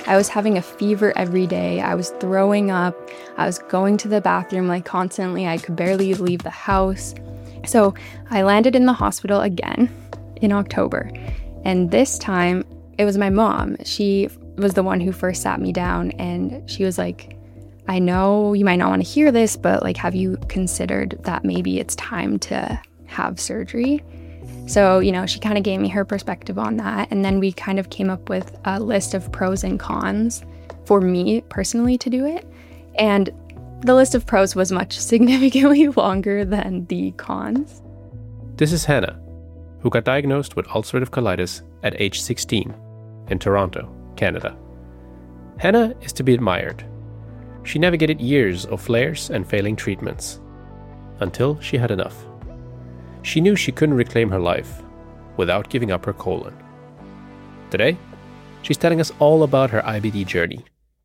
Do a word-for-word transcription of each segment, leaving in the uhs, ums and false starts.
I was having a fever every day. I was throwing up. I was going to the bathroom like constantly. I could barely leave the house. So I landed in the hospital again in October. And this time it was my mom. She was the one who first sat me down, and she was like, I know you might not want to hear this, but like, have you considered that maybe it's time to have surgery? So, you know, she kind of gave me her perspective on that. And then we kind of came up with a list of pros and cons for me personally to do it. And the list of pros was much significantly longer than the cons. This is Hannah, who got diagnosed with ulcerative colitis at age sixteen in Toronto, Canada. Hannah is to be admired. She navigated years of flares and failing treatments until she had enough. She knew she couldn't reclaim her life without giving up her colon. Today, she's telling us all about her I B D journey.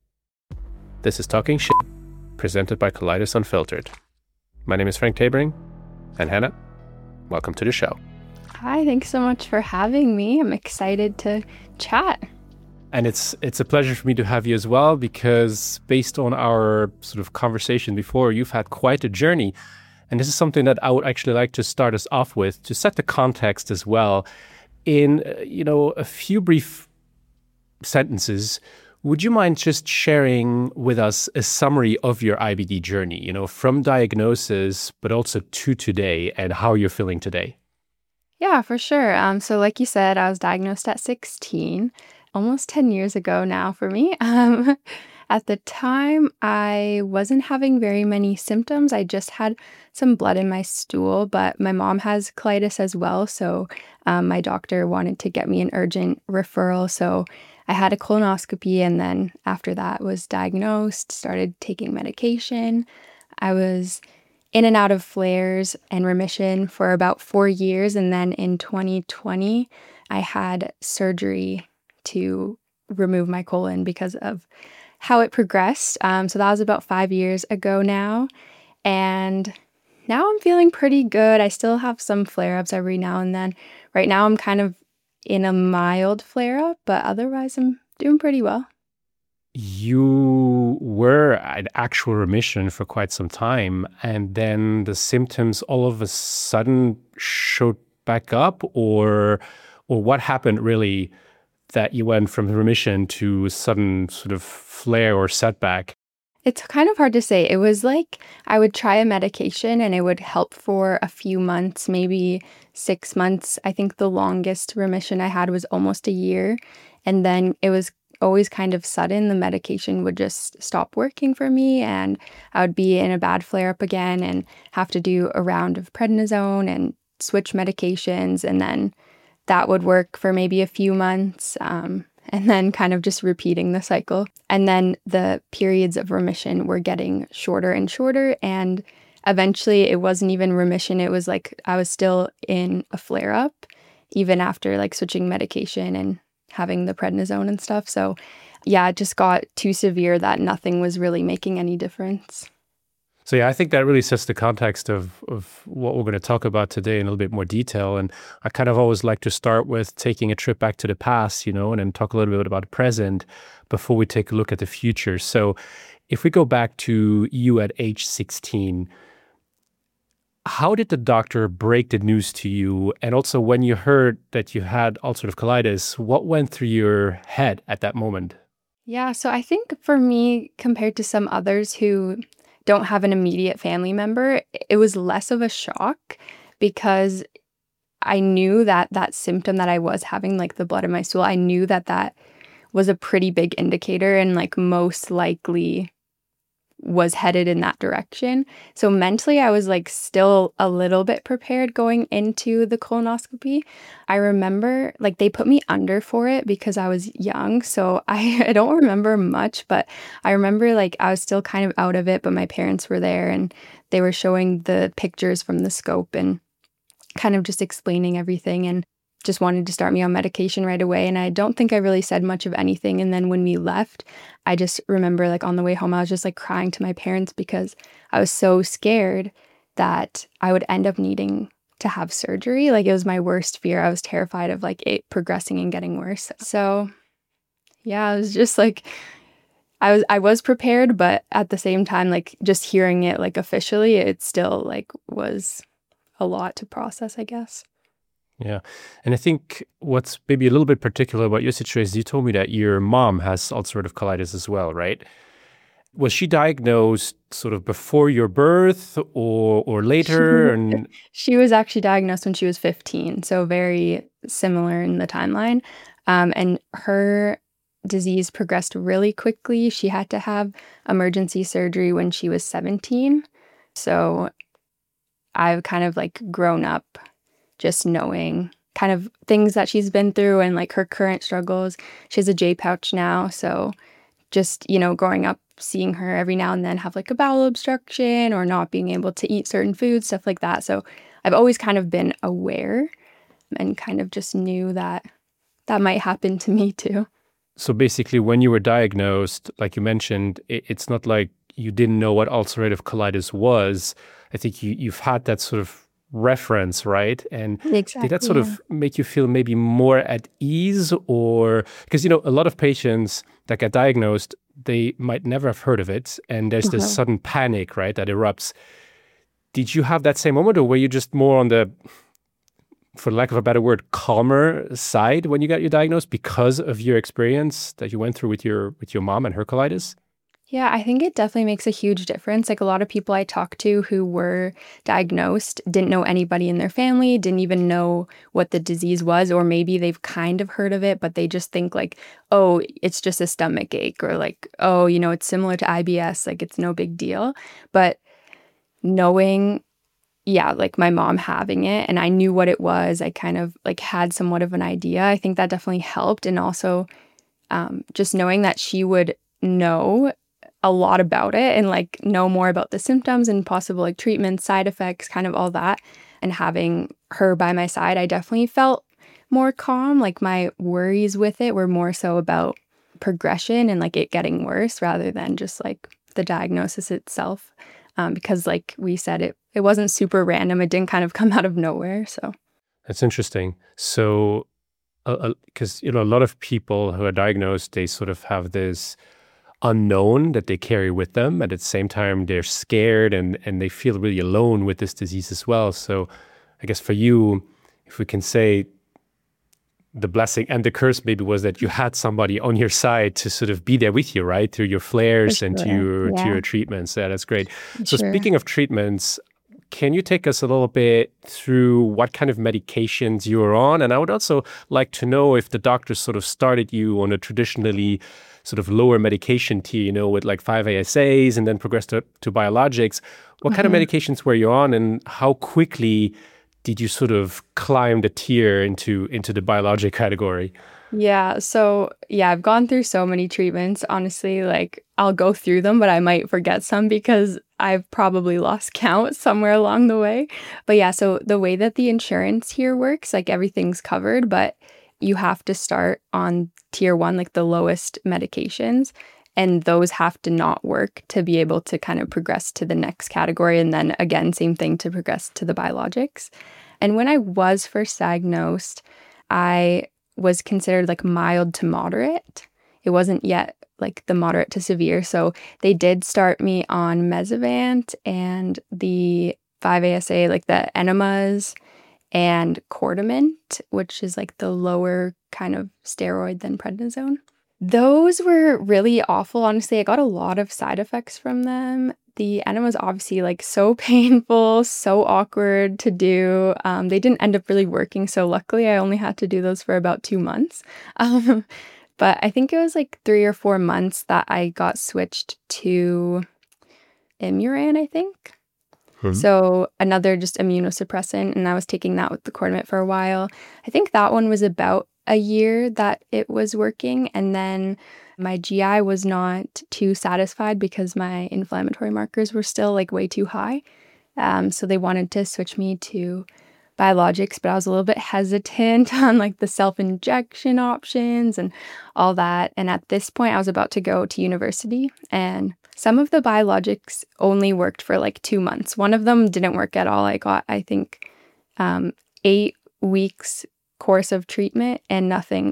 This is Talking Shit, presented by Colitis Unfiltered. My name is Frank Tabering, and Hannah, welcome to the show. Hi, thanks so much for having me. I'm excited to chat. And it's it's a pleasure for me to have you as well, because based on our sort of conversation before, you've had quite a journey. And this is something that I would actually like to start us off with, to set the context as well. In, uh, you know, a few brief sentences, would you mind just sharing with us a summary of your I B D journey, you know, from diagnosis, but also to today, and how you're feeling today? Yeah, for sure. Um, so like you said, I was diagnosed at sixteen. Almost ten years ago now for me. Um, at the time, I wasn't having very many symptoms. I just had some blood in my stool, but my mom has colitis as well. So um, my doctor wanted to get me an urgent referral. So I had a colonoscopy, and then after that was diagnosed, started taking medication. I was in and out of flares and remission for about four years. And then in twenty twenty, I had surgery to remove my colon because of how it progressed. Um, so that was about five years ago now. And now I'm feeling pretty good. I still have some flare-ups every now and then. Right now I'm kind of in a mild flare-up, but otherwise I'm doing pretty well. You were in actual remission for quite some time, and then the symptoms all of a sudden showed back up, or or what happened really that you went from remission to sudden sort of flare or setback? It's kind of hard to say. It was like I would try a medication and it would help for a few months, maybe six months. I think the longest remission I had was almost a year. And then it was always kind of sudden. The medication would just stop working for me, and I would be in a bad flare-up again and have to do a round of prednisone and switch medications, and then that would work for maybe a few months, um, and then kind of just repeating the cycle. And then the periods of remission were getting shorter and shorter, and eventually it wasn't even remission. It was like I was still in a flare-up, even after like switching medication and having the prednisone and stuff. So yeah, it just got too severe that nothing was really making any difference. So yeah, I think that really sets the context of, of what we're going to talk about today in a little bit more detail. And I kind of always like to start with taking a trip back to the past, you know, and then talk a little bit about the present before we take a look at the future. So if we go back to you at age sixteen, how did the doctor break the news to you? And also, when you heard that you had ulcerative colitis, what went through your head at that moment? Yeah, so I think for me, compared to some others who don't have an immediate family member, it was less of a shock because I knew that that symptom that I was having, like the blood in my stool, I knew that that was a pretty big indicator and like most likely was headed in that direction. So mentally, I was like still a little bit prepared going into the colonoscopy. I remember like they put me under for it because I was young. So I, I don't remember much, but I remember like I was still kind of out of it, but my parents were there and they were showing the pictures from the scope and kind of just explaining everything, and just wanted to start me on medication right away. And I don't think I really said much of anything. And then when we left, I just remember like on the way home, I was just like crying to my parents because I was so scared that I would end up needing to have surgery. Like it was my worst fear. I was terrified of like it progressing and getting worse. So Yeah, it was just like I was I was prepared, but at the same time, like just hearing it like officially, it still like was a lot to process, I guess. Yeah. And I think what's maybe a little bit particular about your situation is you told me that your mom has ulcerative colitis as well, right? Was she diagnosed sort of before your birth or or later? And She was actually diagnosed when she was fifteen, so very similar in the timeline. Um, and her disease progressed really quickly. She had to have emergency surgery when she was seventeen. So I've kind of like grown up just knowing kind of things that she's been through and like her current struggles. She has a J pouch now, so just, you know, growing up, seeing her every now and then have like a bowel obstruction or not being able to eat certain foods, stuff like that. So I've always kind of been aware and kind of just knew that that might happen to me too. so basically, when you were diagnosed, like you mentioned, it, it's not like you didn't know what ulcerative colitis was. I think you, you've had that sort of reference, right? And did that Exactly. sort Yeah. of make you feel maybe more at ease? Or because, you know, a lot of patients that get diagnosed, they might never have heard of it. And there's this Uh-huh. sudden panic, right, that erupts. Did you have that same moment, or were you just more on the, for lack of a better word, calmer side when you got your diagnosed because of your experience that you went through with your with your mom and her colitis? Yeah, I think it definitely makes a huge difference. Like a lot of people I talked to who were diagnosed didn't know anybody in their family, didn't even know what the disease was, or maybe they've kind of heard of it, but they just think like, oh, it's just a stomach ache, or like, oh, you know, it's similar to I B S, like it's no big deal. But knowing, yeah, like my mom having it and I knew what it was, I kind of like had somewhat of an idea. I think that definitely helped. And also um, just knowing that she would know a lot about it and like know more about the symptoms and possible like treatments, side effects, kind of all that. And having her by my side, I definitely felt more calm. Like my worries with it were more so about progression and like it getting worse rather than just like the diagnosis itself. Um, because like we said, it it wasn't super random. It didn't kind of come out of nowhere. So That's interesting. So, because you know, a lot of people who are diagnosed, they sort of have this unknown that they carry with them. And at the same time, they're scared and and they feel really alone with this disease as well. So, I guess for you, if we can say the blessing and the curse maybe was that you had somebody on your side to sort of be there with you, right? Through your for flares and to sure. your to Yeah, your treatments. Yeah, that's great. So sure. speaking of treatments, can you take us a little bit through what kind of medications you were on? And I would also like to know if the doctors sort of started you on a traditionally sort of lower medication tier, you know, with like five A S As and then progressed to, to biologics. What kind of Uh-huh. medications were you on, and how quickly did you sort of climb the tier into into the biologic category? Yeah, so yeah, I've gone through so many treatments. Honestly, like I'll go through them, but I might forget some because I've probably lost count somewhere along the way. But yeah, so the way that the insurance here works, like everything's covered, but you have to start on tier one, like the lowest medications. And those have to not work to be able to kind of progress to the next category. And then again, same thing to progress to the biologics. And when I was first diagnosed, I was considered like mild to moderate. It wasn't yet like the moderate to severe. So they did start me on Mesavant and the five A S A, like the enemas and Cortiment, which is like the lower kind of steroid than prednisone. Those were really awful. Honestly, I got a lot of side effects from them. The enema was obviously like so painful, so awkward to do. Um, they didn't end up really working. So luckily, I only had to do those for about two months. Um, but I think it was like three or four months that I got switched to Imuran, I think. Hmm. So another just immunosuppressant, and I was taking that with the Cortiment for a while. I think that one was about a year that it was working, and then my G I was not too satisfied because my inflammatory markers were still like way too high. Um, so they wanted to switch me to biologics, but I was a little bit hesitant on like the self-injection options and all that. And at this point, I was about to go to university, and some of the biologics only worked for like two months. One of them didn't work at all. I got, I think, um, eight weeks course of treatment and nothing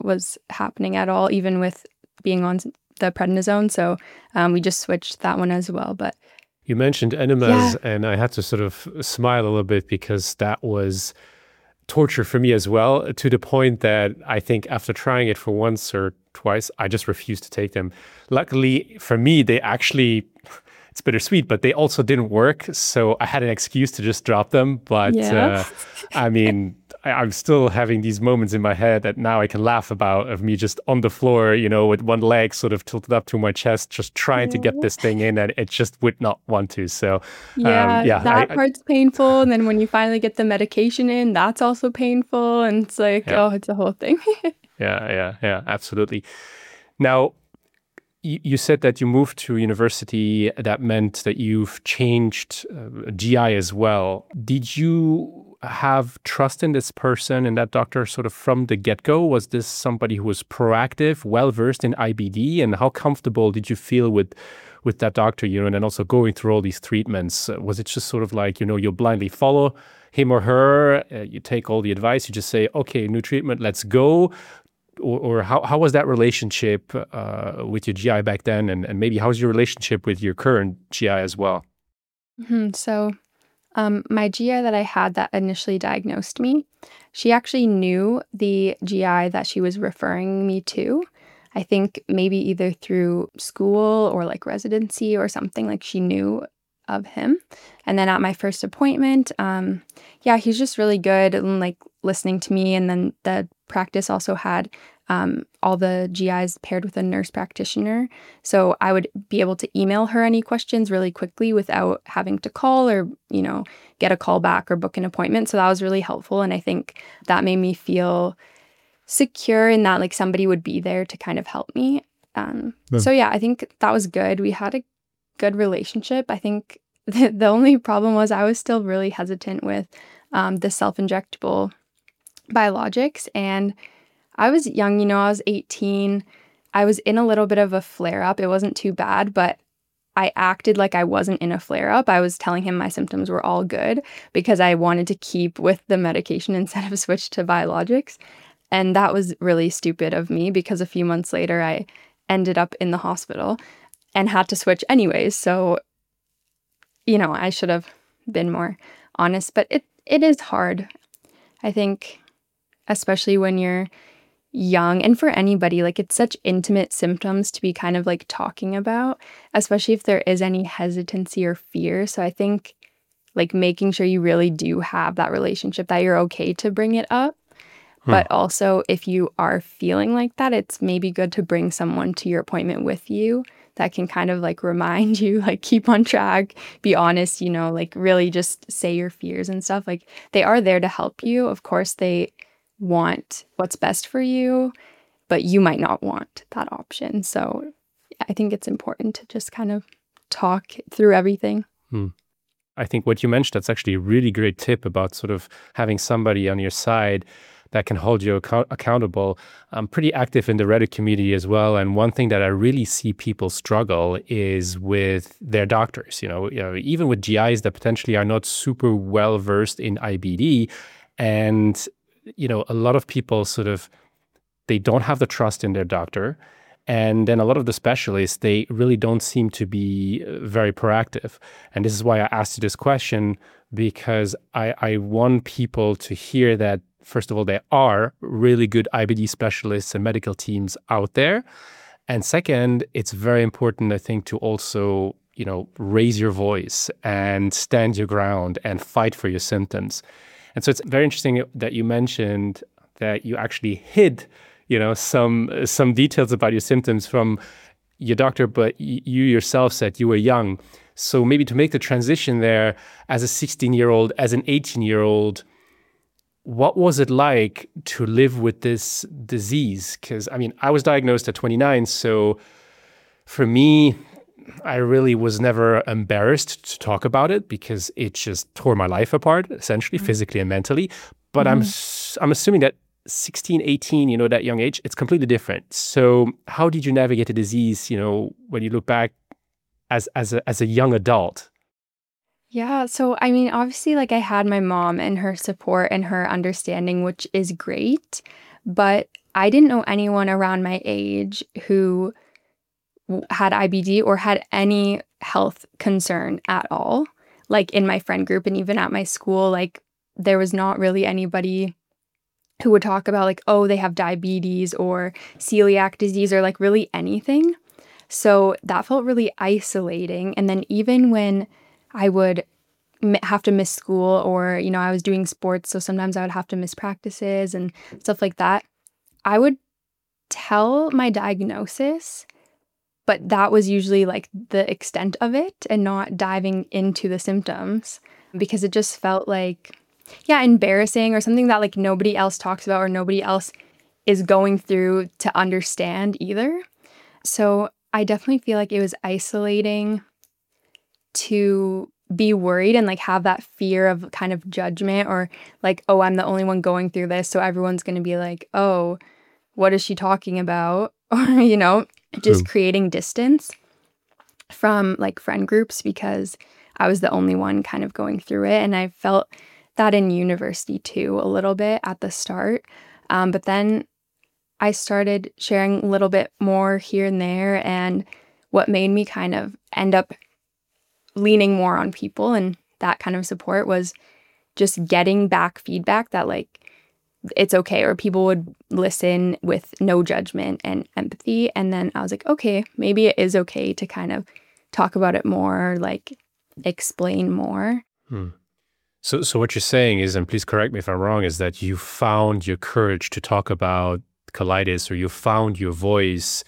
was happening at all, even with being on the prednisone. So um, we just switched that one as well. But you mentioned enemas, yeah. and I had to sort of smile a little bit because that was torture for me as well, to the point that I think after trying it for once or twice, I just refused to take them. Luckily for me, they actually, it's bittersweet, but they also didn't work. So I had an excuse to just drop them. But Yeah. uh, I mean, I, I'm still having these moments in my head that now I can laugh about, of me just on the floor, you know, with one leg sort of tilted up to my chest, just trying to get Yeah. this thing in, and it just would not want to. So um, Yeah, yeah, I, that I part's painful. And then when you finally get the medication in, that's also painful. And it's like, yeah, oh, it's a whole thing. yeah, yeah, yeah, absolutely. Now, you, you said that you moved to university. That meant that you've changed uh, G I as well. Did you have trust in this person and that doctor sort of from the get-go? Was this somebody who was proactive, well-versed in I B D? And how comfortable did you feel with with that doctor, you know, and then also going through all these treatments? Uh, was it just sort of like, you know, you blindly follow him or her, uh, you take all the advice, you just say, okay, new treatment, let's go? Or, or how, how was that relationship uh, with your G I back then? And, and maybe how's your relationship with your current G I as well? Mhm. So um, my G I that I had that initially diagnosed me, she actually knew the G I that she was referring me to. I think maybe either through school or like residency or something, like she knew of him. And then at my first appointment, um, yeah, he's just really good and like listening to me. And then the practice also had um, all the G Is paired with a nurse practitioner. So I would be able to email her any questions really quickly without having to call or, you know, get a call back or book an appointment. So that was really helpful. And I think that made me feel secure in that like somebody would be there to kind of help me. Um, Yeah. So yeah, I think that was good. We had a good relationship. I think the, the only problem was I was still really hesitant with um, the self-injectable biologics. And I was young, you know, I was eighteen. I was in a little bit of a flare-up. It wasn't too bad, but I acted like I wasn't in a flare-up. I was telling him my symptoms were all good because I wanted to keep with the medication instead of switch to biologics. And that was really stupid of me because a few months later, I ended up in the hospital and had to switch anyways. So, you know, I should have been more honest, but it it is hard. I think, especially when you're young and for anybody, like it's such intimate symptoms to be kind of like talking about, especially if there is any hesitancy or fear. So I think like making sure you really do have that relationship, that you're okay to bring it up. But also, if you are feeling like that, it's maybe good to bring someone to your appointment with you that can kind of like remind you, like keep on track, be honest, you know, like really just say your fears and stuff. Like they are there to help you. Of course, they want what's best for you, but you might not want that option. So yeah, I think it's important to just kind of talk through everything. Hmm. I think what you mentioned, that's actually a really great tip about sort of having somebody on your side that can hold you account- accountable. I'm pretty active in the Reddit community as well. And one thing that I really see people struggle is with their doctors, you know, you know, even with G Is that potentially are not super well versed in I B D. And, you know, a lot of people sort of, they don't have the trust in their doctor. And then a lot of the specialists, they really don't seem to be very proactive. And this is why I asked you this question, because I, I want people to hear that, first of all, there are really good I B D specialists and medical teams out there. And second, it's very important, I think, to also, you know, raise your voice and stand your ground and fight for your symptoms. And so it's very interesting that you mentioned that you actually hid, you know, some some details about your symptoms from your doctor, but y- you yourself said you were young. So maybe to make the transition there, as a sixteen-year-old, as an eighteen-year-old, what was it like to live with this disease? Because, I mean, I was diagnosed at twenty-nine, so for me, I really was never embarrassed to talk about it because it just tore my life apart, essentially, mm-hmm. physically and mentally. But mm-hmm. I'm I'm assuming that sixteen, eighteen, you know, that young age, it's completely different. So how did you navigate the disease, you know, when you look back as as a as a young adult? Yeah, so I mean, obviously, like I had my mom and her support and her understanding, which is great. But I didn't know anyone around my age who had I B D or had any health concern at all. Like in my friend group and even at my school, like there was not really anybody who would talk about like, oh, they have diabetes or celiac disease or like really anything. So that felt really isolating. And then even when I would m- have to miss school or, you know, I was doing sports, so sometimes I would have to miss practices and stuff like that, I would tell my diagnosis, but that was usually like the extent of it and not diving into the symptoms because it just felt like, yeah, embarrassing or something that like nobody else talks about or nobody else is going through to understand either. So I definitely feel like it was isolating to be worried and like have that fear of kind of judgment or like, oh, I'm the only one going through this. So everyone's going to be like, oh, what is she talking about? Or, you know, just True. creating distance from like friend groups because I was the only one kind of going through it. And I felt that in university too, a little bit at the start. Um, but then I started sharing a little bit more here and there. And what made me kind of end up leaning more on people and that kind of support was just getting back feedback that like, it's okay, or people would listen with no judgment and empathy. And then I was like, okay, maybe it is okay to kind of talk about it more, like explain more. Hmm. So, so what you're saying is, and please correct me if I'm wrong, is that you found your courage to talk about colitis, or you found your voice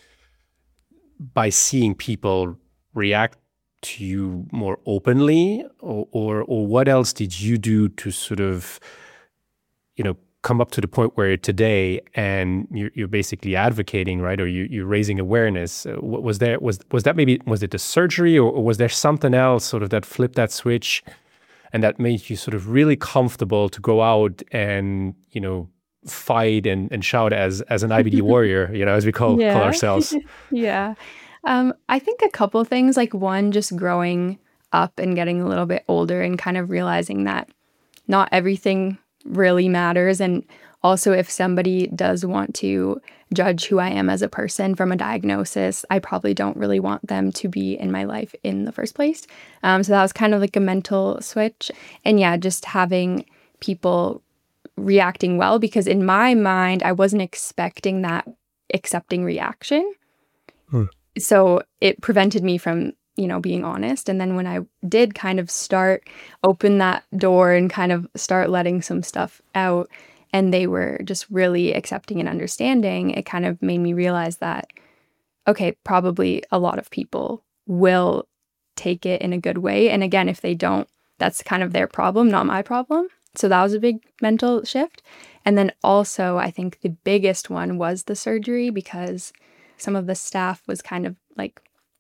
by seeing people react to you more openly, or, or, or what else did you do to sort of, you know, come up to the point where today and you're, you're basically advocating, right? Or you, you're raising awareness. Uh, what was there, was, was that maybe, was it the surgery or, or was there something else sort of that flipped that switch and that made you sort of really comfortable to go out and, you know, fight and, and shout as, as an I B D warrior, you know, as we call, call Yeah. ourselves? Yeah. Um, I think a couple things, like one, just growing up and getting a little bit older and kind of realizing that not everything really matters. And also if somebody does want to judge who I am as a person from a diagnosis, I probably don't really want them to be in my life in the first place. Um, so that was kind of like a mental switch. And yeah, just having people reacting well, because in my mind, I wasn't expecting that accepting reaction. Hmm. So it prevented me from, you know, being honest. And then when I did kind of start open that door and kind of start letting some stuff out and they were just really accepting and understanding, it kind of made me realize that, okay, probably a lot of people will take it in a good way. And again, if they don't, that's kind of their problem, not my problem. So that was a big mental shift. And then also, I think the biggest one was the surgery, because some of the staff was kind of like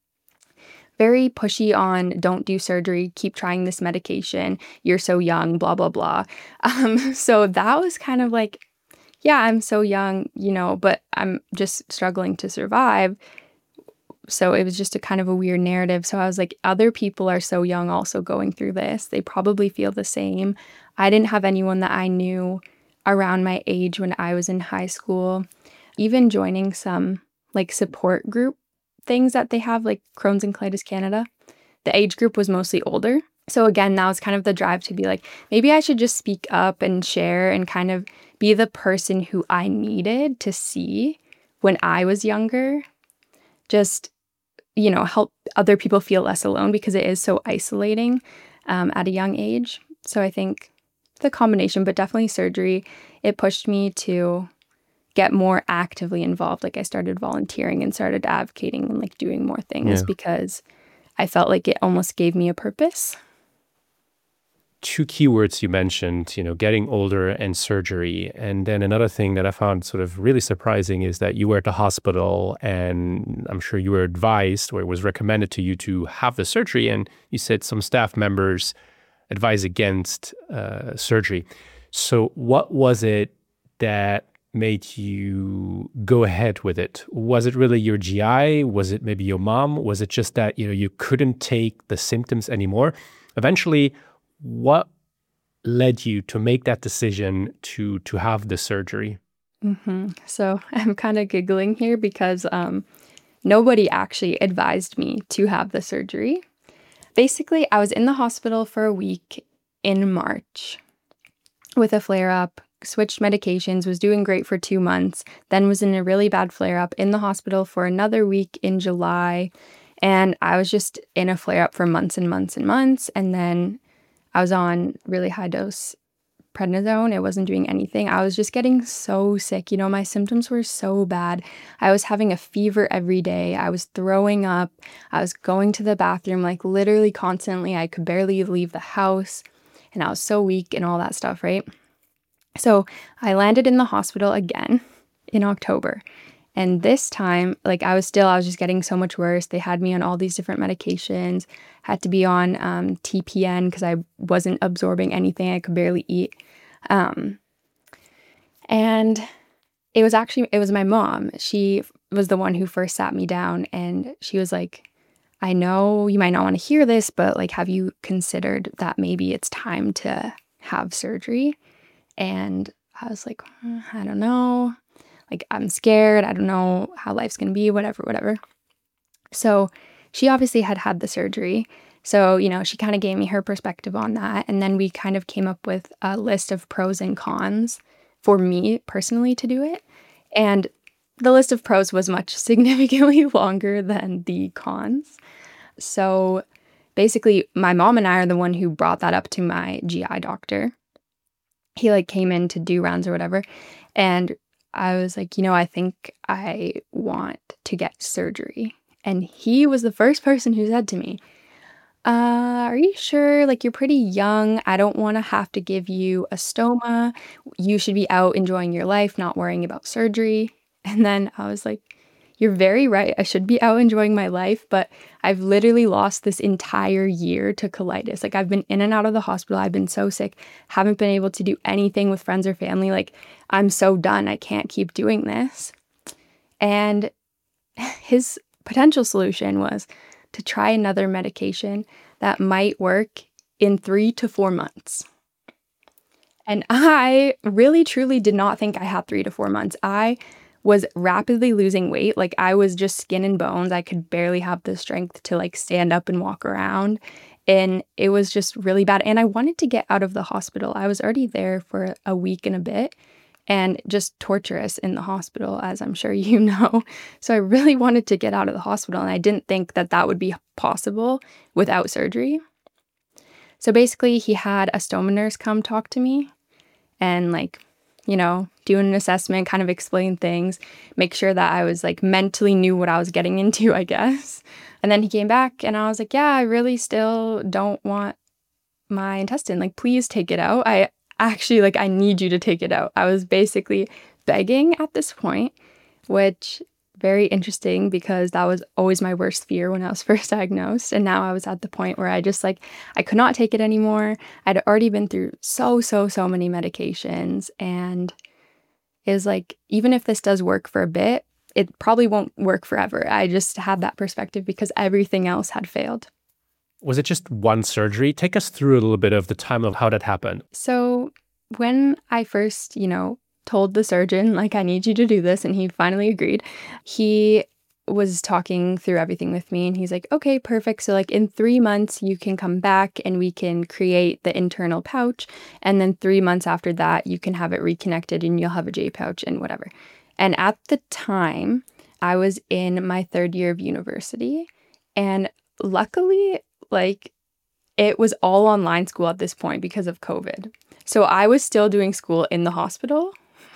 very pushy on don't do surgery, keep trying this medication, you're so young, blah, blah, blah. Um, so that was kind of like, yeah, I'm so young, you know, but I'm just struggling to survive. So it was just a kind of a weird narrative. So I was like, other people are so young also going through this. They probably feel the same. I didn't have anyone that I knew around my age when I was in high school. Even joining some like support group things that they have, like Crohn's and Colitis Canada, the age group was mostly older. So again, that was kind of the drive to be like, maybe I should just speak up and share and kind of be the person who I needed to see when I was younger. Just, you know, help other people feel less alone, because it is so isolating um, at a young age. So I think the combination, but definitely surgery, it pushed me to get more actively involved. Like I started volunteering and started advocating and like doing more things Yeah. because I felt like it almost gave me a purpose. Two keywords you mentioned, you know, getting older and surgery. And then another thing that I found sort of really surprising is that you were at the hospital and I'm sure you were advised, or it was recommended to you to have the surgery. And you said some staff members advise against uh, surgery. So what was it that made you go ahead with it? Was it really your G I? Was it maybe your mom? Was it just that, you know, you couldn't take the symptoms anymore? Eventually, what led you to make that decision to to have the surgery? hmm So I'm kind of giggling here because um, nobody actually advised me to have the surgery. Basically, I was in the hospital for a week in March with a flare up, switched medications, was doing great for two months, then was in a really bad flare up in the hospital for another week in July. And I was just in a flare up for months and months and months. And then I was on really high dose prednisone. It wasn't doing anything. I was just getting so sick. You know, my symptoms were so bad. I was having a fever every day. I was throwing up. I was going to the bathroom like literally constantly. I could barely leave the house. And I was so weak and all that stuff, right? So I landed in the hospital again in October. And this time, like I was still, I was just getting so much worse. They had me on all these different medications, had to be on um, T P N because I wasn't absorbing anything. I could barely eat. Um, and it was actually, it was my mom. She was the one who first sat me down and she was like, I know you might not want to hear this, but like, have you considered that maybe it's time to have surgery? And I was like, "Mm, I don't know. Like, I'm scared. I don't know how life's going to be, whatever, whatever." So she obviously had had the surgery. So, you know, she kind of gave me her perspective on that. And then we kind of came up with a list of pros and cons for me personally to do it. And the list of pros was much significantly longer than the cons. So basically, my mom and I are the one who brought that up to my G I doctor. He like came in to do rounds or whatever. And I was like, you know, I think I want to get surgery. And he was the first person who said to me, uh, are you sure? Like, you're pretty young. I don't want to have to give you a stoma. You should be out enjoying your life, not worrying about surgery. And then I was like, you're very right. I should be out enjoying my life, but I've literally lost this entire year to colitis. Like, I've been in and out of the hospital. I've been so sick, haven't been able to do anything with friends or family. Like, I'm so done. I can't keep doing this. And his potential solution was to try another medication that might work in three to four months. And I really, truly did not think I had three to four months. I was rapidly losing weight. Like, I was just skin and bones. I could barely have the strength to like stand up and walk around. And it was just really bad. And I wanted to get out of the hospital. I was already there for a week and a bit and just torturous in the hospital, as I'm sure you know. So I really wanted to get out of the hospital. And I didn't think that that would be possible without surgery. So basically, he had a stoma nurse come talk to me and like, you know, do an assessment, kind of explain things, make sure that I was like mentally knew what I was getting into, I guess. And then he came back and I was like, yeah, I really still don't want my intestine. Like, please take it out. I actually, like, I need you to take it out. I was basically begging at this point, which very interesting because that was always my worst fear when I was first diagnosed. And now I was at the point where I just like, I could not take it anymore. I'd already been through so, so, so many medications. And it was like, even if this does work for a bit, it probably won't work forever. I just had that perspective because everything else had failed. Was it just one surgery? Take us through a little bit of the time of how that happened. So when I first, you know, told the surgeon, like, I need you to do this, and he finally agreed, he was talking through everything with me, and he's like, okay, perfect. So like in three months, you can come back and we can create the internal pouch. And then three months after that, you can have it reconnected and you'll have a J pouch and whatever. And at the time, I was in my third year of university. And luckily, like, it was all online school at this point because of COVID. So I was still doing school in the hospital.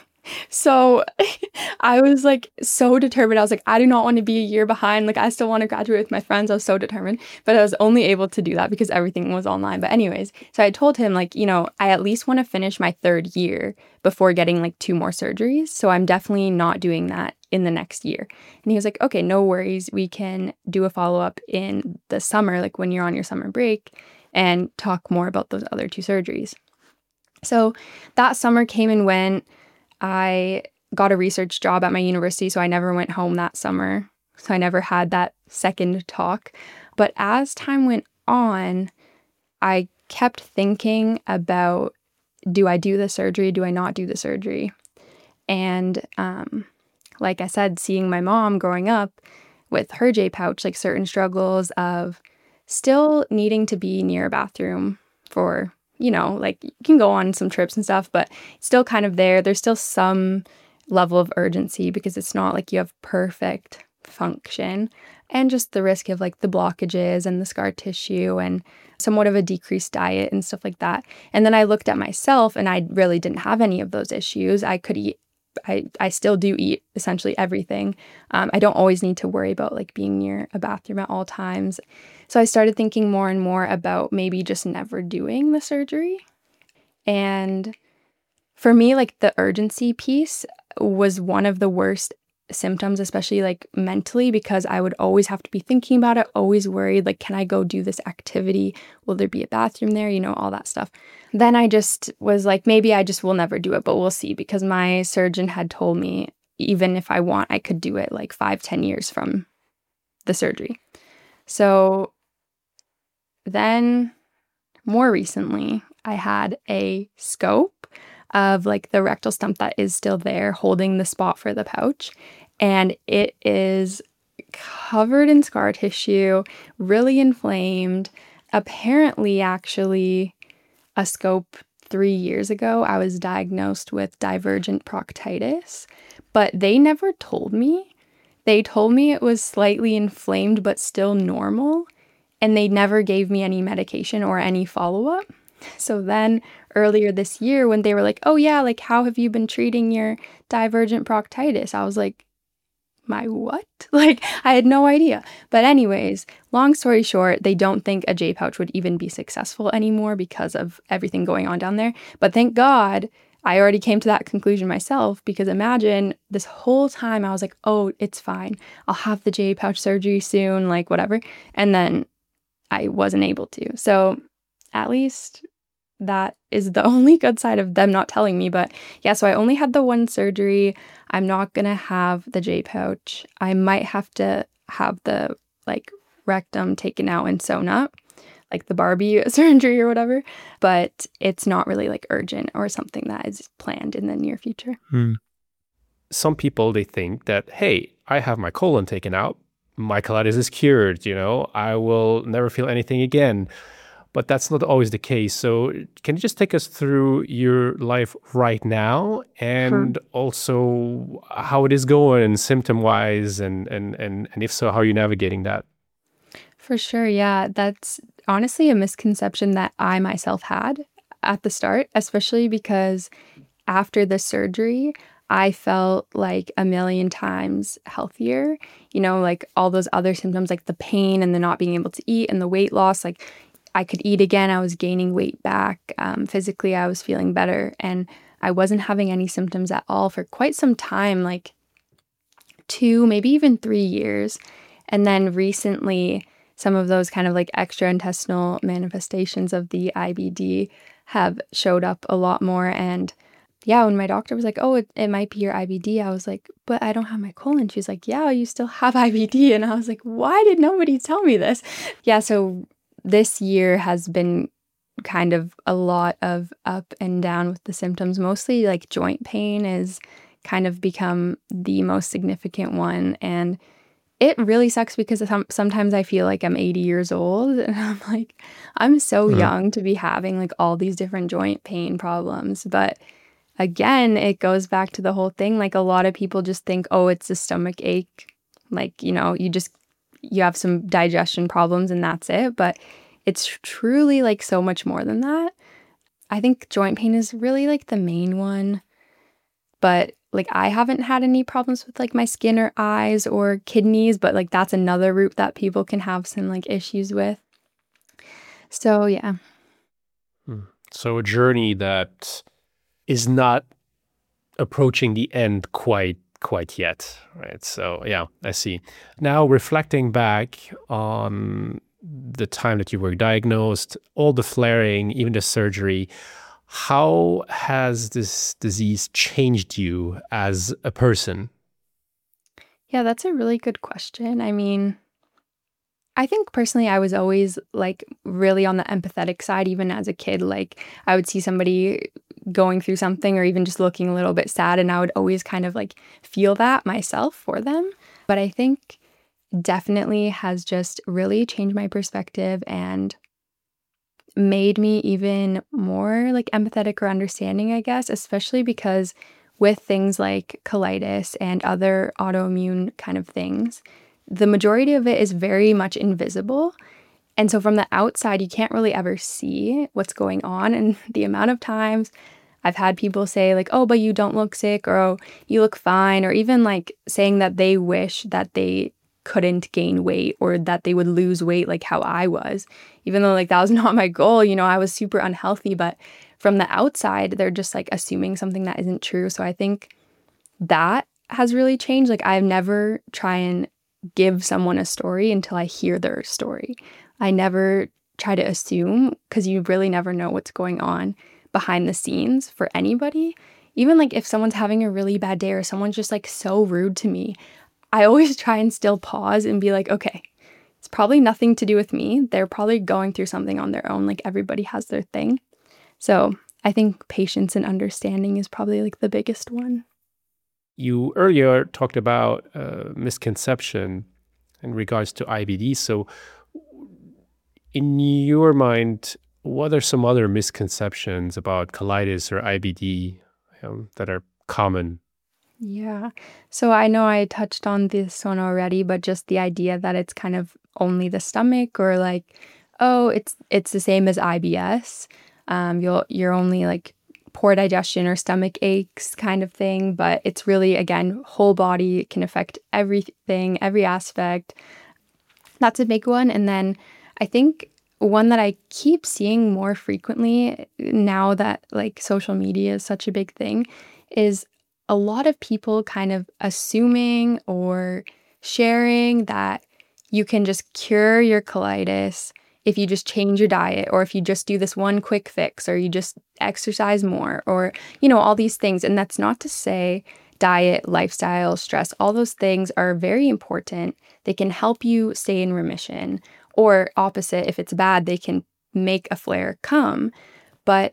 So I was like so determined. I was like, I do not want to be a year behind. Like, I still want to graduate with my friends. I was so determined, but I was only able to do that because everything was online. But anyways, so I told him, like, you know, I at least want to finish my third year before getting like two more surgeries. So I'm definitely not doing that in the next year. And he was like, okay, no worries. We can do a follow-up in the summer, like when you're on your summer break, and talk more about those other two surgeries. So that summer came and went. I got a research job at my university, so I never went home that summer. So I never had that second talk. But as time went on, I kept thinking about, do I do the surgery? Do I not do the surgery? And um, like I said, seeing my mom growing up with her J-pouch, like certain struggles of still needing to be near a bathroom for, you know, like you can go on some trips and stuff, but still kind of there. There's still some level of urgency because it's not like you have perfect function, and just the risk of like the blockages and the scar tissue and somewhat of a decreased diet and stuff like that. And then I looked at myself and I really didn't have any of those issues. I could eat, I, I still do eat essentially everything. Um, I don't always need to worry about like being near a bathroom at all times. So I started thinking more and more about maybe just never doing the surgery. And for me, like the urgency piece was one of the worst symptoms, especially like mentally, because I would always have to be thinking about it, always worried, like, can I go do this activity? Will there be a bathroom there? You know, all that stuff. Then I just was like, maybe I just will never do it, but we'll see, because my surgeon had told me, even if I want, I could do it like five, ten years from the surgery. So then more recently, I had a scope of like the rectal stump that is still there holding the spot for the pouch. And it is covered in scar tissue, really inflamed. Apparently, actually, a scope three years ago, I was diagnosed with divergent proctitis, but they never told me. They told me it was slightly inflamed, but still normal. And they never gave me any medication or any follow-up. So then earlier this year when they were like, oh yeah, like how have you been treating your divergent proctitis? I was like, my what? Like I had no idea. But anyways, long story short, they don't think a J-pouch would even be successful anymore because of everything going on down there. But thank God I already came to that conclusion myself, because imagine this whole time I was like, oh, it's fine. I'll have the J-pouch surgery soon, like whatever. And then I wasn't able to. So at least that is the only good side of them not telling me. But yeah, so I only had the one surgery. I'm not going to have the J-pouch. I might have to have the like rectum taken out and sewn up, like the Barbie surgery or whatever. But it's not really like urgent or something that is planned in the near future. Hmm. Some people, they think that, hey, I have my colon taken out. My colitis is cured, you know, I will never feel anything again. But that's not always the case. So can you just take us through your life right now, and Sure. also how it is going symptom-wise, and, and, and, and if so, how are you navigating that? For sure, yeah. That's honestly a misconception that I myself had at the start, especially because after the surgery, I felt like a million times healthier. You know, like all those other symptoms, like the pain and the not being able to eat and the weight loss, like I could eat again. I was gaining weight back. Um, physically, I was feeling better. And I wasn't having any symptoms at all for quite some time, like two, maybe even three years. And then recently, some of those kind of like extraintestinal manifestations of the I B D have showed up a lot more. And yeah, when my doctor was like, oh, it, it might be your I B D, I was like, but I don't have my colon. She's like, yeah, you still have I B D. And I was like, why did nobody tell me this? Yeah, so this year has been kind of a lot of up and down with the symptoms. Mostly like joint pain is kind of become the most significant one. And it really sucks because sometimes I feel like I'm eighty years old and I'm like, I'm so Mm. young to be having like all these different joint pain problems. But again, it goes back to the whole thing. Like a lot of people just think, oh, it's a stomach ache. Like, you know, you just, you have some digestion problems and that's it. But it's truly like so much more than that. I think joint pain is really like the main one. But like I haven't had any problems with like my skin or eyes or kidneys, but like that's another route that people can have some like issues with. So yeah. Hmm. So a journey that is not approaching the end quite quite yet, right? So yeah, I see. Now reflecting back on the time that you were diagnosed, all the flaring, even the surgery, how has this disease changed you as a person? Yeah, that's a really good question. I mean, I think personally, I was always like really on the empathetic side, even as a kid. Like I would see somebody going through something or even just looking a little bit sad, and I would always kind of like feel that myself for them. But I think definitely has just really changed my perspective and made me even more like empathetic or understanding, I guess, especially because with things like colitis and other autoimmune kind of things, the majority of it is very much invisible. And so from the outside, you can't really ever see what's going on. And the amount of times I've had people say, like, oh, but you don't look sick, or oh, you look fine, or even like saying that they wish that they couldn't gain weight or that they would lose weight like how I was, even though like that was not my goal. You know, I was super unhealthy, but from the outside, they're just like assuming something that isn't true. So I think that has really changed. Like I've never try and give someone a story until I hear their story. I never try to assume, because you really never know what's going on behind the scenes for anybody. Even like if someone's having a really bad day or someone's just like so rude to me, I always try and still pause and be like, okay, it's probably nothing to do with me. They're probably going through something on their own. Like everybody has their thing. So I think patience and understanding is probably like the biggest one. You earlier talked about uh, misconception in regards to I B D. So in your mind, what are some other misconceptions about colitis or I B D um, that are common? Yeah. So I know I touched on this one already, but just the idea that it's kind of only the stomach, or like, oh, it's it's the same as I B S. Um, you'll you're only like poor digestion or stomach aches kind of thing, but it's really, again, whole body. It can affect everything, every aspect. That's a big one. And then I think one that I keep seeing more frequently now that like social media is such a big thing is a lot of people kind of assuming or sharing that you can just cure your colitis if you just change your diet, or if you just do this one quick fix, or you just exercise more, or, you know, all these things. And that's not to say diet, lifestyle, stress, all those things are very important. They can help you stay in remission, or opposite, if it's bad, they can make a flare come. But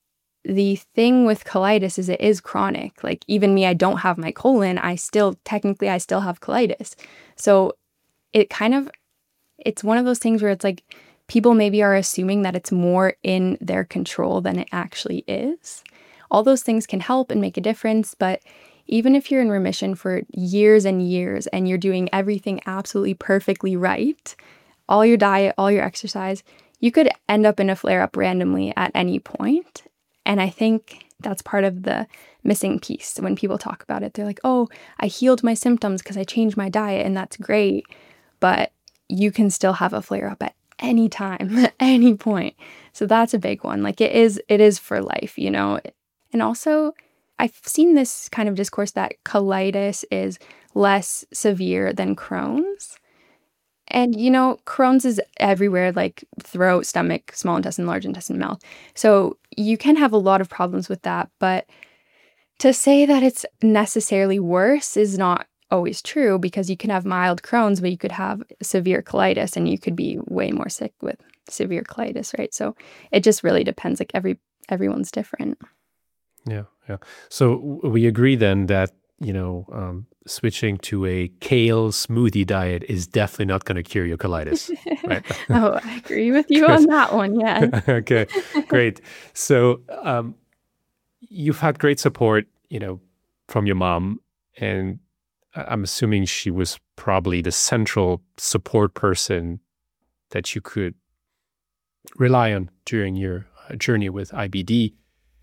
the thing with colitis is it is chronic. Like even me, I don't have my colon. I still, technically, I still have colitis. So it kind of, it's one of those things where it's like people maybe are assuming that it's more in their control than it actually is. All those things can help and make a difference, but even if you're in remission for years and years and you're doing everything absolutely perfectly right, all your diet, all your exercise, you could end up in a flare-up randomly at any point. And I think that's part of the missing piece. When people talk about it, they're like, oh, I healed my symptoms because I changed my diet, and that's great. But you can still have a flare-up at any time, at any point. So that's a big one. Like it is, it is for life, you know? And also, I've seen this kind of discourse that colitis is less severe than Crohn's. And, you know, Crohn's is everywhere, like throat, stomach, small intestine, large intestine, mouth. So you can have a lot of problems with that. But to say that it's necessarily worse is not always true, because you can have mild Crohn's, but you could have severe colitis, and you could be way more sick with severe colitis, right? So it just really depends. Like every everyone's different. Yeah, yeah. So we agree then that, you know, um, switching to a kale smoothie diet is definitely not going to cure your colitis, right? Oh, I agree with you on that one, yeah. Okay, great. So um, you've had great support, you know, from your mom, and I'm assuming she was probably the central support person that you could rely on during your journey with I B D.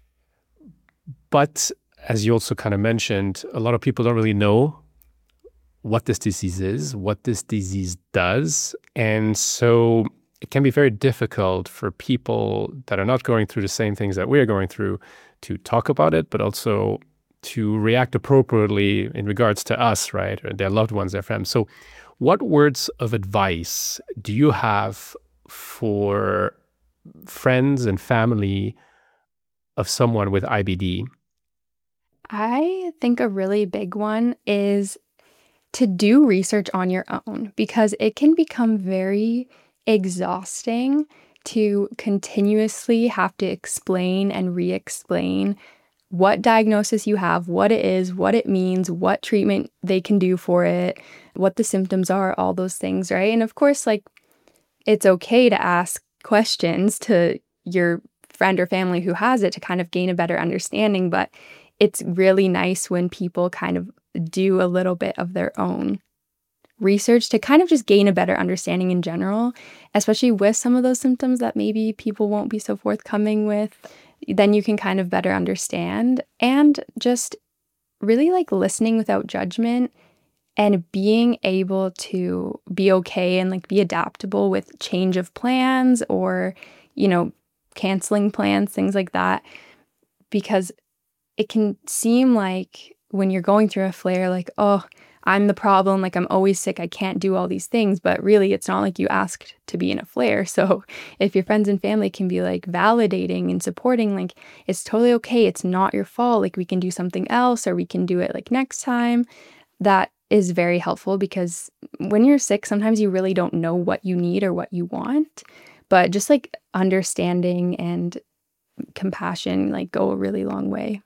But as you also kind of mentioned, a lot of people don't really know what this disease is, what this disease does. And so it can be very difficult for people that are not going through the same things that we're going through to talk about it, but also to react appropriately in regards to us, right? Or their loved ones, their friends. So what words of advice do you have for friends and family of someone with I B D? I think a really big one is to do research on your own, because it can become very exhausting to continuously have to explain and re-explain what diagnosis you have, what it is, what it means, what treatment they can do for it, what the symptoms are, all those things, right? And of course, like, it's okay to ask questions to your friend or family who has it to kind of gain a better understanding, but it's really nice when people kind of do a little bit of their own research to kind of just gain a better understanding in general, especially with some of those symptoms that maybe people won't be so forthcoming with. Then you can kind of better understand, and just really like listening without judgment and being able to be okay and like be adaptable with change of plans, or, you know, canceling plans, things like that. Because it can seem like when you're going through a flare, like, oh, I'm the problem, like I'm always sick, I can't do all these things. But really, it's not like you asked to be in a flare. So if your friends and family can be like validating and supporting, like, it's totally okay, it's not your fault, like we can do something else, or we can do it like next time, that is very helpful. Because when you're sick, sometimes you really don't know what you need or what you want. But just like understanding and compassion like go a really long way.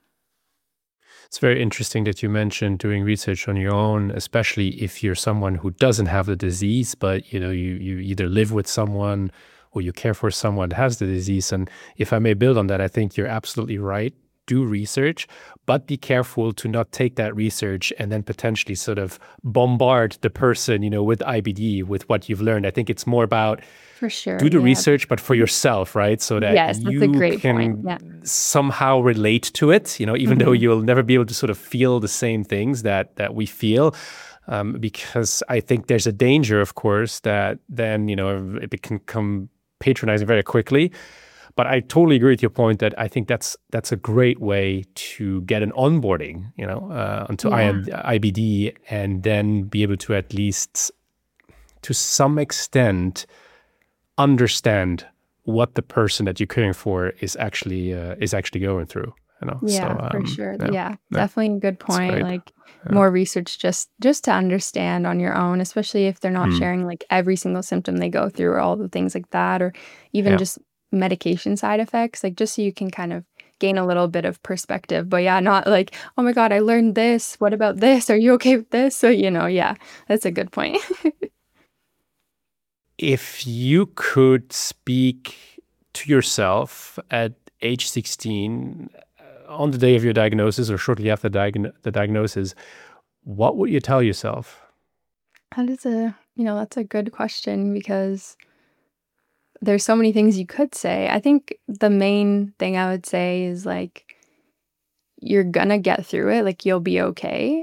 It's very interesting that you mentioned doing research on your own, especially if you're someone who doesn't have the disease, but you know, you, you either live with someone or you care for someone that has the disease. And if I may build on that, I think you're absolutely right. Do research, but be careful to not take that research and then potentially sort of bombard the person, you know, with I B D, with what you've learned. I think it's more about For sure. do the yeah. research, but for yourself, right? So that Yes, that's you a great can point. Yeah. somehow relate to it, you know, even though Mhm. you'll never be able to sort of feel the same things that that we feel. Um, because I think there's a danger, of course, that then, you know, it can become patronizing very quickly. But I totally agree with your point that I think that's that's a great way to get an onboarding, you know, uh, onto Yeah. I B D, and then be able to at least, to some extent, understand what the person that you're caring for is actually uh, is actually going through. You know, Yeah, so for um, sure. yeah, Yeah, yeah, definitely a good that's point. great. Like Yeah. more research just just to understand on your own, especially if they're not Mm. sharing like every single symptom they go through or all the things like that, or even Yeah. just medication side effects, like just so you can kind of gain a little bit of perspective. But yeah, not like, oh my God, I learned this. What about this? Are you okay with this? So, you know, yeah, that's a good point. If you could speak to yourself at age sixteen, uh, on the day of your diagnosis or shortly after diagn- the diagnosis, what would you tell yourself? That is a, you know, that's a good question, because there's so many things you could say. I think the main thing I would say is like, you're gonna get through it, like you'll be okay.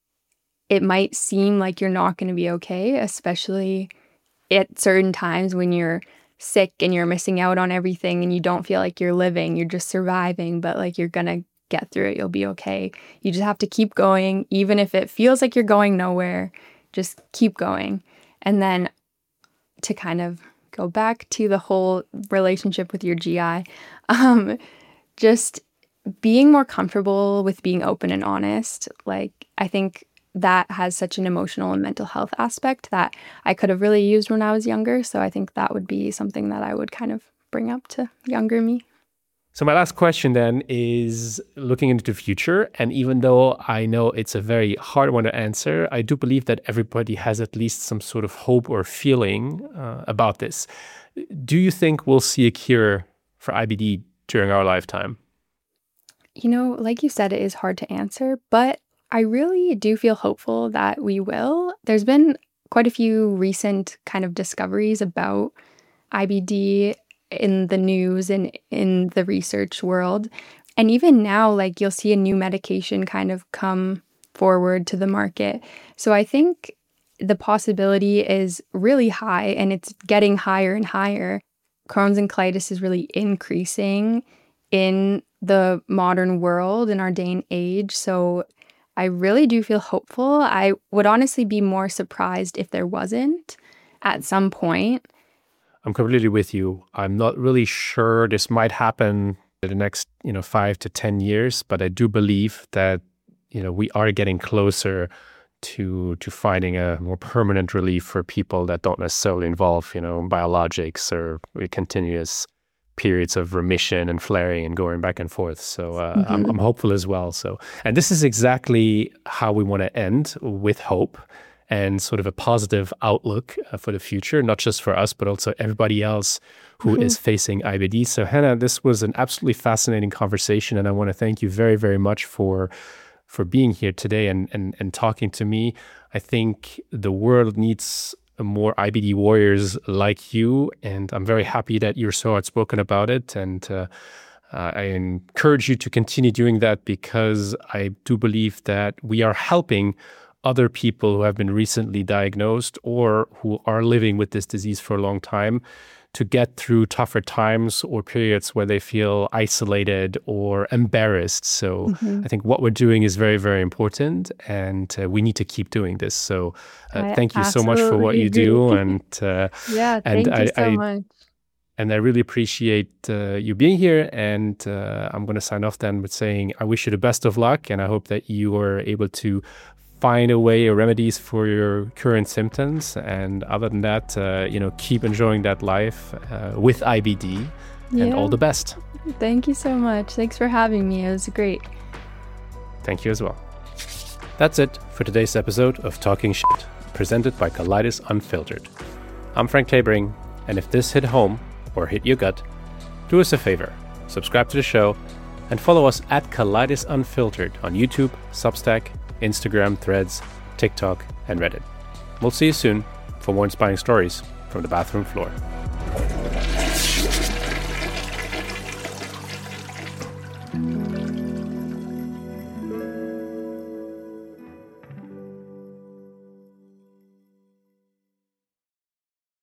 It might seem like you're not gonna be okay, especially at certain times when you're sick and you're missing out on everything and you don't feel like you're living, you're just surviving, but like you're gonna get through it, you'll be okay. You just have to keep going, even if it feels like you're going nowhere, just keep going. And then to kind of go back to the whole relationship with your G I, um, just being more comfortable with being open and honest. Like, I think that has such an emotional and mental health aspect that I could have really used when I was younger. So I think that would be something that I would kind of bring up to younger me. So my last question then is looking into the future. And even though I know it's a very hard one to answer, I do believe that everybody has at least some sort of hope or feeling uh, about this. Do you think we'll see a cure for I B D during our lifetime? You know, like you said, it is hard to answer, but I really do feel hopeful that we will. There's been quite a few recent kind of discoveries about I B D in the news and in the research world. And even now, like you'll see a new medication kind of come forward to the market. So I think the possibility is really high, and it's getting higher and higher. Crohn's and colitis is really increasing in the modern world in our day and age. So I really do feel hopeful. I would honestly be more surprised if there wasn't at some point. I'm completely with you. I'm not really sure this might happen in the next, you know, five to ten years, but I do believe that, you know, we are getting closer to to finding a more permanent relief for people that don't necessarily involve, you know, biologics or continuous periods of remission and flaring and going back and forth. So uh, mm-hmm. I'm, I'm hopeful as well. So, and this is exactly how we want to end, with hope and sort of a positive outlook uh, for the future, not just for us, but also everybody else who mm-hmm. is facing I B D. So Hannah, this was an absolutely fascinating conversation, and I want to thank you very, very much for for being here today and and and talking to me. I think the world needs more I B D warriors like you, and I'm very happy that you're so outspoken about it. And uh, uh, I encourage you to continue doing that, because I do believe that we are helping other people who have been recently diagnosed or who are living with this disease for a long time to get through tougher times or periods where they feel isolated or embarrassed. So mm-hmm. I think what we're doing is very, very important, and uh, we need to keep doing this. So uh, thank you so much for what you agree. do. And uh, yeah, thank and you I, so I, much. And I really appreciate uh, you being here. And uh, I'm going to sign off then with saying I wish you the best of luck, and I hope that you are able to find a way or remedies for your current symptoms. And other than that, uh, you know, keep enjoying that life uh, with I B D, and yeah. all the best. Thank you so much. Thanks for having me. It was great. Thank you as well. That's it for today's episode of Talking Shit, presented by Colitis Unfiltered. I'm Frank Tabering, and if this hit home or hit your gut, do us a favor, subscribe to the show, and follow us at Colitis Unfiltered on YouTube, Substack, Instagram, Threads, TikTok, and Reddit. We'll see you soon for more inspiring stories from the bathroom floor.